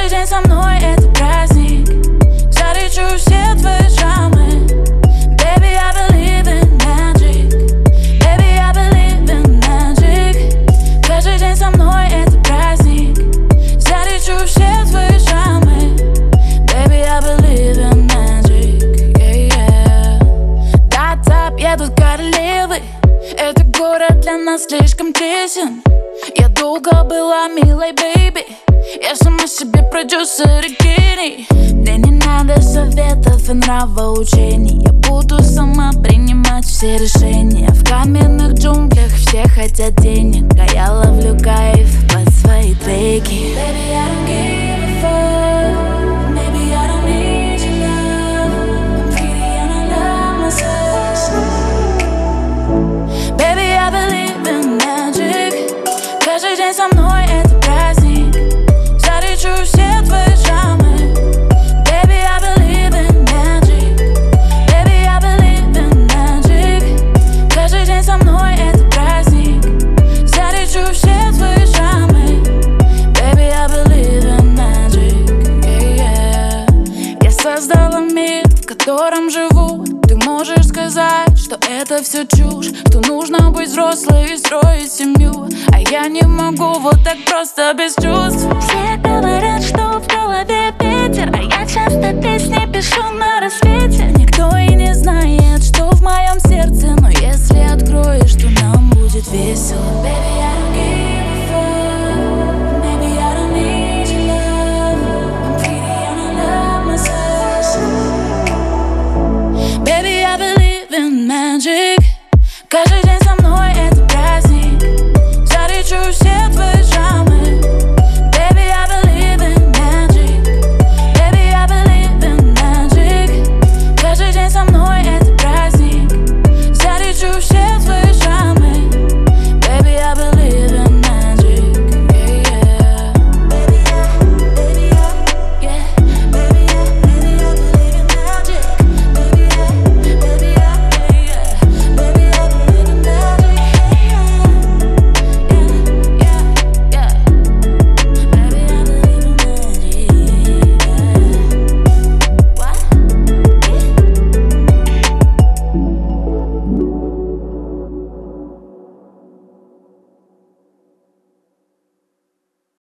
Каждый день со мной это праздник. Заречу все твои шрамы. Baby, I believe in magic. Baby, I believe in magic. Каждый день со мной это праздник. Заречу все твои шрамы. Baby, I believe in magic. Yeah, yeah. Да-да, едут королевы. Этот город для нас слишком тесен. Я долго была милой, бэйби. Я сама себе продюсер и гений. Мне не надо советов и нравоучений. Я буду сама принимать все решения. В каменных джунглях все хотят денег, а я ловлю кайф под свои треки. Baby, I don't give a fuck. Maybe I don't need your love. I'm pretty and I love myself. Baby, I believe in magic. Каждый день со мной это праздник. Заречу все твои шрамы. Baby, I believe in magic. Baby, I believe in magic. Каждый день со мной это праздник. Заречу все твои шрамы. Baby, I believe in magic. Yeah, yeah. Я создала мир, в котором живу. Ты можешь сказать, что это все чушь, что нужно быть взрослой и строить семью. А я не могу вот так просто без чувств. Все говорят, что в голове ветер, а я часто песни пишу на рассвете. Никто и не знает,